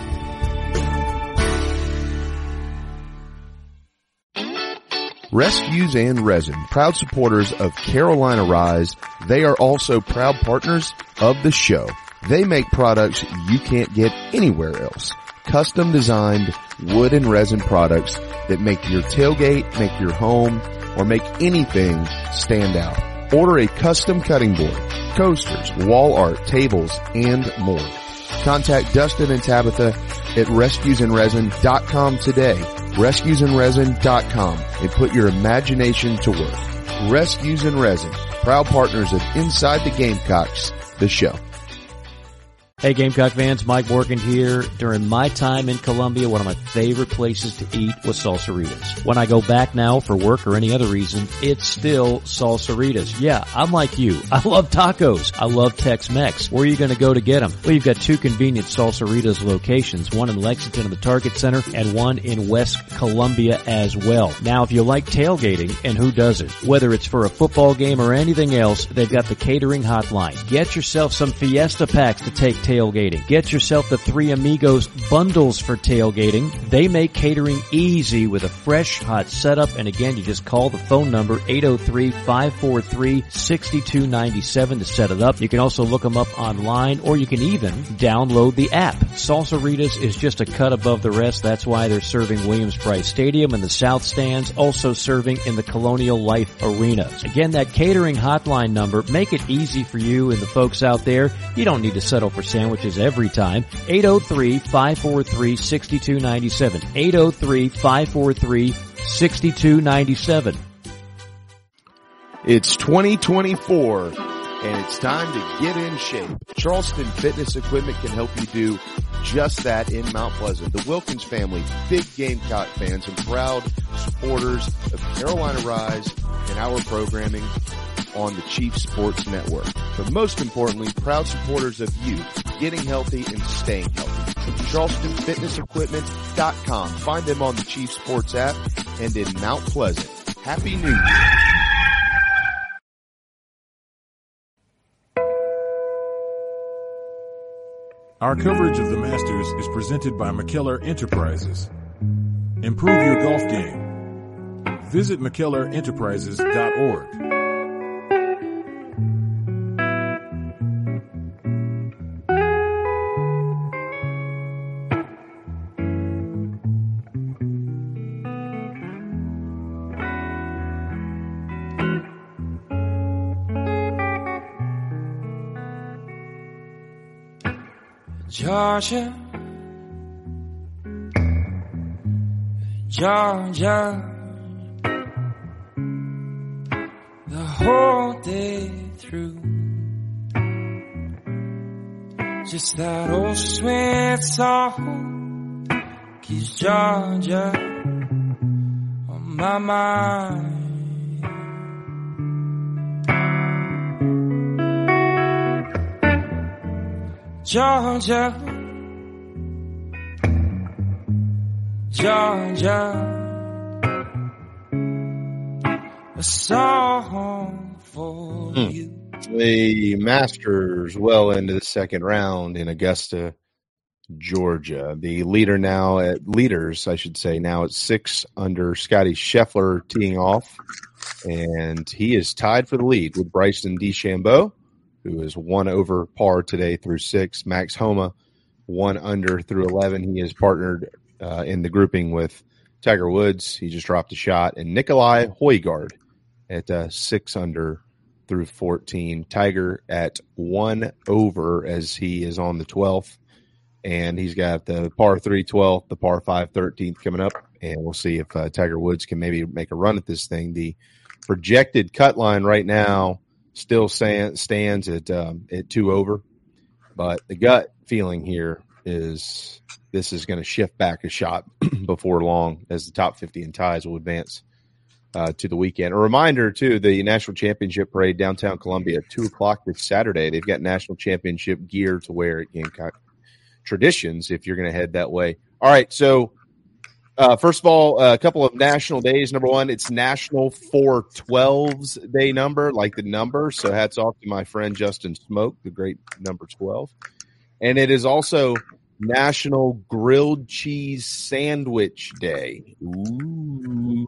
Speaker 3: Rescues and Resin, proud supporters of Carolina Rise. They are also proud partners of the show. They make products you can't get anywhere else. Custom designed wood and resin products that make your tailgate, make your home, or make anything stand out. Order a custom cutting board, coasters, wall art, tables, and more. Contact Dustin and Tabitha at rescuesandresin.com today. Rescuesandresin.com, and put your imagination to work. Rescues and Resin, proud partners of Inside the Gamecocks, the show.
Speaker 11: Hey Gamecock fans, Mike Morgan here. During my time in Columbia, one of my favorite places to eat was Salsaritas. When I go back now for work or any other reason, it's still Salsaritas. Yeah, I'm like you. I love tacos. I love Tex-Mex. Where are you going to go to get them? Well, you've got two convenient Salsaritas locations, one in Lexington in the Target Center and one in West Columbia as well. Now, if you like tailgating, and who doesn't, whether it's for a football game or anything else, they've got the catering hotline. Get yourself some Fiesta packs to take tailgating tailgating. Get yourself the Three Amigos bundles for tailgating. They make catering easy with a fresh, hot setup. And again, you just call the phone number 803-543-6297 to set it up. You can also look them up online, or you can even download the app. Salsaritas is just a cut above the rest. That's why they're serving Williams-Brice Stadium and the South Stands, also serving in the Colonial Life Arena. Again, that catering hotline number, make it easy for you and the folks out there. You don't need to settle for sandwiches every time. 803-543-6297. 803-543-6297.
Speaker 3: It's 2024, and it's time to get in shape. Charleston Fitness Equipment can help you do just that in Mount Pleasant. The Wilkins family, big Gamecock fans and proud supporters of Carolina Rise and our programming on the Chief Sports Network. But most importantly, proud supporters of you getting healthy and staying healthy. CharlestonFitnessEquipment.com. Find them on the Chief Sports app and in Mount Pleasant. Happy New Year.
Speaker 12: Our coverage of the Masters is presented by McKellar Enterprises. Improve your golf game. Visit McKellarEnterprises.org.
Speaker 13: Georgia, Georgia, the whole day through. Just that old sweet song keeps Georgia on my mind. Georgia, Georgia, a song for you.
Speaker 3: The Masters well into the second round in Augusta, Georgia. The leaders now at 6 under. Scotty Scheffler teeing off, and he is tied for the lead with Bryson DeChambeau, who is 1 over par today through 6. Max Homa, 1 under through 11. He is partnered in the grouping with Tiger Woods. He just dropped a shot. And Nikolai Højgaard at 6 under through 14. Tiger at 1 over as he is on the 12th. And he's got the par 3 12th, the par 5 13th coming up. And we'll see if Tiger Woods can maybe make a run at this thing. The projected cut line right now still stands at 2 over, but the gut feeling here is this is going to shift back a shot before long as the top 50 in ties will advance to the weekend. A reminder, too, the National Championship Parade downtown Columbia at 2 o'clock this Saturday. They've got National Championship gear to wear at Gamecock Traditions if you're going to head that way. All right, so first of all, a couple of national days. Number one, it's National 412s Day number, like the number. So hats off to my friend Justin Smoke, the great number 12. And it is also National Grilled Cheese Sandwich Day. Ooh.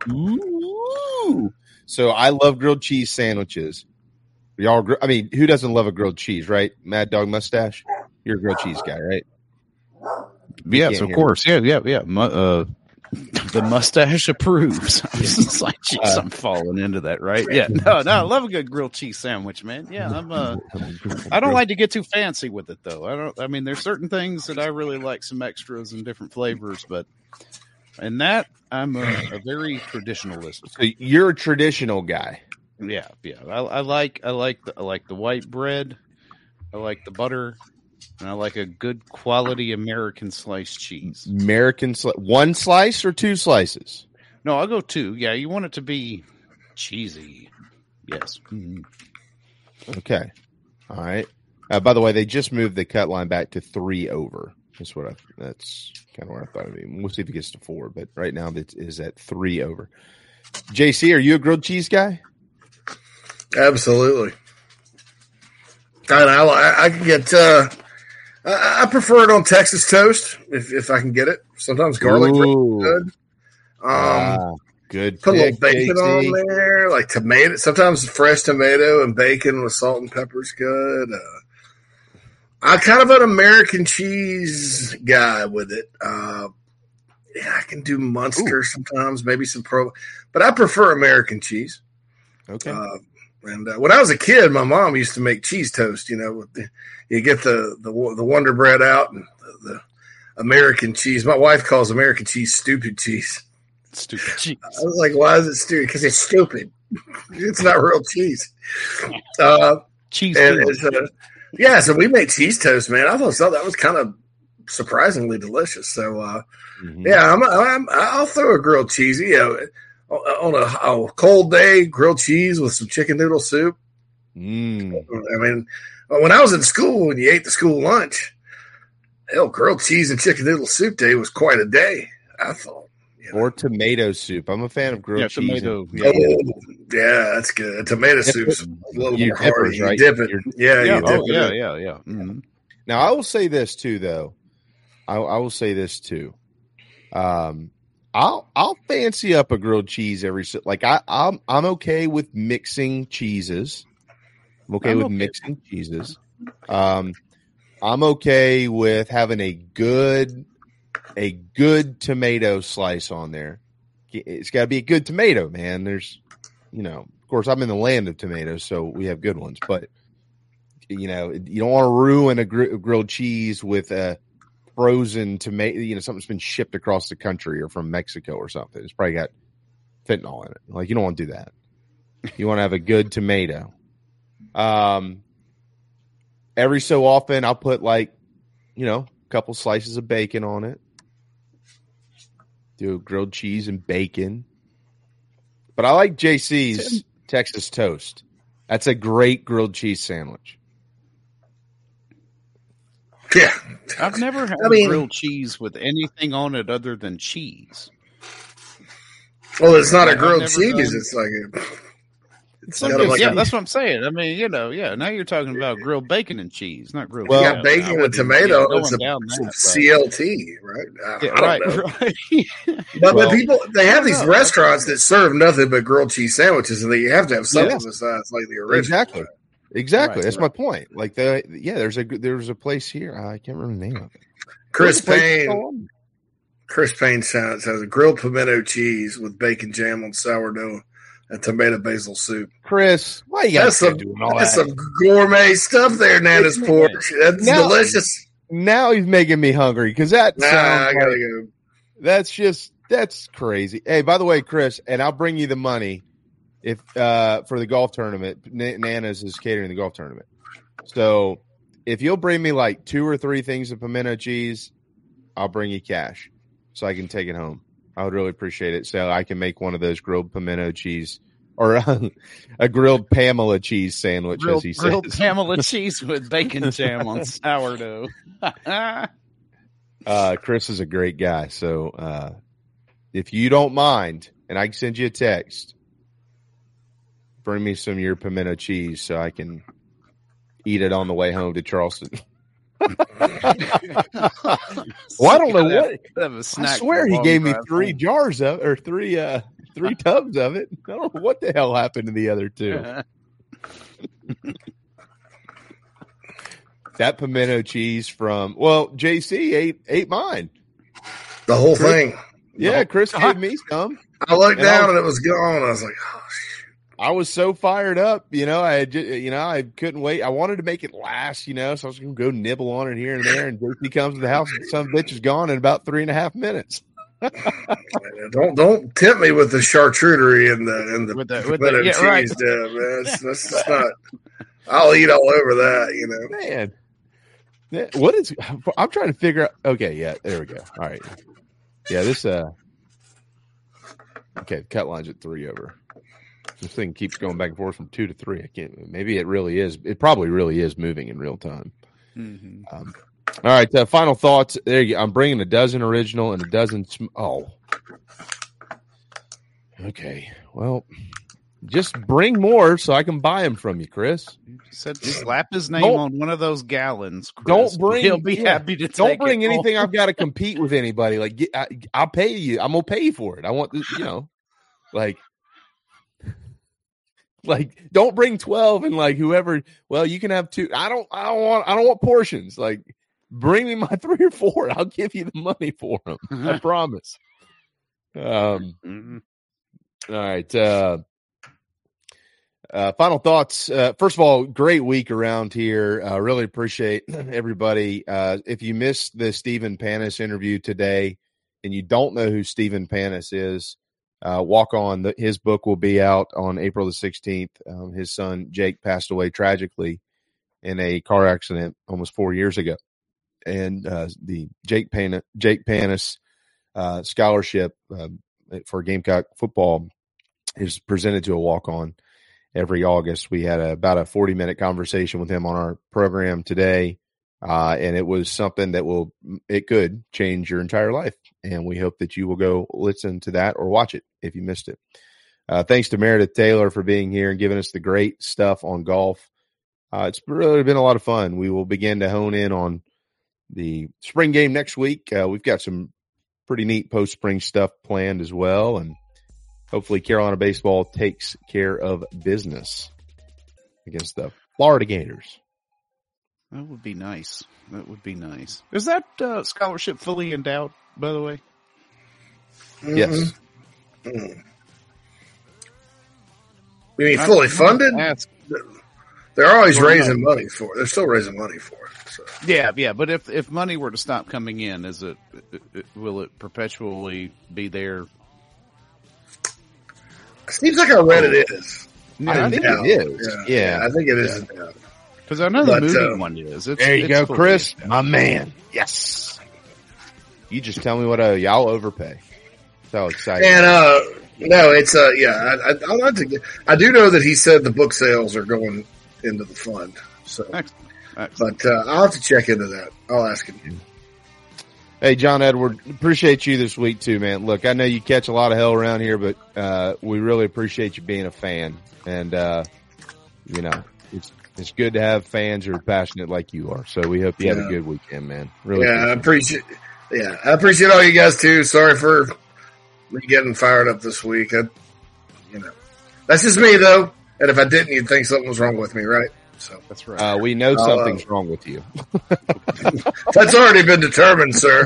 Speaker 3: So I love grilled cheese sandwiches. Who doesn't love a grilled cheese, right? Mad Dog Mustache? You're a grilled cheese guy, right?
Speaker 14: Yes, of course. Yeah. The mustache approves. I was just like, geez, I'm falling into that, right? Yeah. No, I love a good grilled cheese sandwich, man. Yeah, I don't like to get too fancy with it, though. There's certain things that I really like, some extras and different flavors, but in that, I'm a very traditionalist.
Speaker 3: So you're a traditional guy.
Speaker 14: Yeah. I like the white bread. I like the butter. And I like a good quality American sliced cheese.
Speaker 3: One slice or 2 slices?
Speaker 14: No, I'll go 2. Yeah, you want it to be cheesy. Yes. Mm-hmm.
Speaker 3: Okay. All right. By the way, they just moved the cut line back to 3 over. That's kind of where I thought it'd be. We'll see if it gets to 4, but right now it is at 3 over. JC, are you a grilled cheese guy?
Speaker 5: Absolutely. And I can get I prefer it on Texas toast if I can get it. Sometimes garlic bread is good.
Speaker 3: Good.
Speaker 5: Put a little
Speaker 3: pick,
Speaker 5: bacon
Speaker 3: JC.
Speaker 5: on there, like tomato. Sometimes fresh tomato and bacon with salt and pepper is good. I'm kind of an American cheese guy with it. Yeah, I can do Munster sometimes, maybe some but I prefer American cheese.
Speaker 3: Okay.
Speaker 5: And when I was a kid, my mom used to make cheese toast. You get the Wonder Bread out and the American cheese. My wife calls American cheese stupid cheese.
Speaker 14: Stupid cheese.
Speaker 5: I was like, why is it stupid? Because it's stupid. It's not real cheese.
Speaker 14: Cheese.
Speaker 5: Yeah, so we made cheese toast, man. I thought that was kind of surprisingly delicious. So, yeah, I'll throw a grilled cheese. On a cold day, grilled cheese with some chicken noodle soup. I mean, when I was in school and you ate the school lunch, grilled cheese and chicken noodle soup day was quite a day, I thought.
Speaker 3: Or tomato soup. I'm a fan of grilled cheese.
Speaker 5: Tomato. Yeah, that's good. Tomato soup's a little more hearty.
Speaker 3: Right?
Speaker 5: You dip it.
Speaker 3: Yeah.
Speaker 14: Mm-hmm.
Speaker 3: Now, I will say this too, though. I will say this too. I'll fancy up a grilled cheese I'm okay with mixing cheeses. I'm okay with mixing cheeses. I'm okay with having a good tomato slice on there. It's got to be a good tomato, man. There's, of course, I'm in the land of tomatoes, so we have good ones. But you don't want to ruin a grilled cheese with a frozen tomato, something that's been shipped across the country or from Mexico or something. It's probably got fentanyl in it. Like, you don't want to do that. You want to have a good tomato. Every so often I'll put a couple slices of bacon on it. Do grilled cheese and bacon. But I like JC's Texas toast. That's a great grilled cheese sandwich.
Speaker 5: Yeah.
Speaker 14: I've never had grilled cheese with anything on it other than cheese.
Speaker 5: Well, it's not a grilled cheese. It's like
Speaker 14: that's what I'm saying. I mean, now you're talking about grilled bacon and cheese, not grilled.
Speaker 5: Well, you got bacon and tomato. It's a CLT, right? I don't know. But people, they have these restaurants that serve nothing but grilled cheese sandwiches, and you have to have something besides like the original.
Speaker 3: Exactly. That's my point. Like there's a place here. I can't remember the name of it.
Speaker 5: Chris Payne has a grilled pimento cheese with bacon jam on sourdough and tomato basil soup.
Speaker 3: Chris, why you got doing all that?
Speaker 5: That's some gourmet stuff there, Nana's porch. That's delicious.
Speaker 3: Now he's making me hungry because that sounds
Speaker 5: I gotta
Speaker 3: go. That's crazy. Hey, by the way, Chris, and I'll bring you the money if for the golf tournament. Nana's is catering the golf tournament. So if you'll bring me like 2 or 3 things of pimento cheese, I'll bring you cash so I can take it home. I would really appreciate it. So I can make one of those grilled pimento cheese or a grilled Pamela cheese sandwich, as he says.
Speaker 14: Grilled Pamela cheese with bacon jam on sourdough.
Speaker 3: Chris is a great guy. So if you don't mind, and I can send you a text, bring me some of your pimento cheese so I can eat it on the way home to Charleston. Well, I don't know what. I swear he gave me 3 jars of, or 3 tubs of it. I don't know what the hell happened to the other 2. That pimento cheese from JC ate mine.
Speaker 5: The whole thing.
Speaker 3: Yeah, Chris gave me some.
Speaker 5: I looked down and it was gone. I was like, oh shit.
Speaker 3: I was so fired up, I couldn't wait. I wanted to make it last, so I was going to go nibble on it here and there. And JC comes to the house and some bitch is gone in about 3.5 minutes.
Speaker 5: Don't tempt me with the charcuterie and the cheese, right. Man. That's not. I'll eat all over that,
Speaker 3: Man, what is? I'm trying to figure out. Okay, yeah, there we go. All right, yeah, this. Okay, cut line's at 3 over. This thing keeps going back and forth from 2 to 3. I can't. Maybe it really is. It probably really is moving in real time.
Speaker 14: Mm-hmm.
Speaker 3: All right. Final thoughts. There you go. I'm bringing a dozen original and a dozen. Okay. Well, Just bring more so I can buy them from you, Chris.
Speaker 14: You said slap his name on one of those gallons, Chris.
Speaker 3: Don't bring.
Speaker 14: He'll be happy to
Speaker 3: Don't
Speaker 14: take
Speaker 3: bring
Speaker 14: it
Speaker 3: anything
Speaker 14: home.
Speaker 3: I've got to compete with anybody. Like I'll pay you. I'm gonna pay you for it. I want this. Like don't bring 12 and like whoever. Well, you can have 2. I don't want portions. Like bring me my 3 or 4. I'll give you the money for them. I promise. All right. Final thoughts. First of all, great week around here. Really appreciate everybody. If you missed the Stephen Panis interview today and you don't know who Stephen Panis is, walk on. His book will be out on April the 16th. His son, Jake, passed away tragically in a car accident almost 4 years ago. And the Jake Panis scholarship for Gamecock football is presented to a walk-on every August. We had about a 40-minute conversation with him on our program today, and it was something that could change your entire life. And we hope that you will go listen to that or watch it if you missed it. Thanks to Meredith Taylor for being here and giving us the great stuff on golf. It's really been a lot of fun. We will begin to hone in on the spring game next week. We've got some pretty neat post-spring stuff planned as well, and hopefully Carolina baseball takes care of business against the Florida Gators.
Speaker 14: That would be nice. Is that scholarship fully endowed, by the way?
Speaker 3: Yes.
Speaker 5: You mean fully funded? They're always raising money for it. They're still raising money for it. So.
Speaker 14: Yeah. But if money were to stop coming in, will it perpetually be there?
Speaker 5: Seems like I read it is.
Speaker 3: No, I think it is. Yeah,
Speaker 5: I think it is.
Speaker 14: Because I know the movie one is.
Speaker 3: There you go, Chris, my man. Yes. You just tell me what y'all overpay. So excited.
Speaker 5: And no, it's I like to get. I do know that he said the book sales are going into the fund. So,
Speaker 14: Excellent.
Speaker 5: But I'll have to check into that. I'll ask him.
Speaker 3: Hey, John Edward, appreciate you this week too, man. Look, I know you catch a lot of hell around here, but we really appreciate you being a fan. And it's good to have fans who are passionate like you are. So we hope you have a good weekend, man. Really.
Speaker 5: I appreciate all you guys too. Sorry for me getting fired up this week. That's just me though. And if I didn't, you'd think something was wrong with me, right? So
Speaker 14: that's right.
Speaker 3: We know something's wrong with you.
Speaker 5: That's already been determined, sir.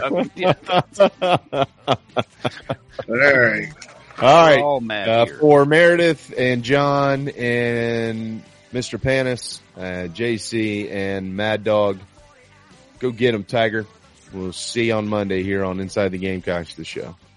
Speaker 5: All right.
Speaker 3: For Meredith and John and Mr. Panis, JC and Mad Dog, go get them, Tiger. We'll see you on Monday here on Inside the Gamecocks, the show.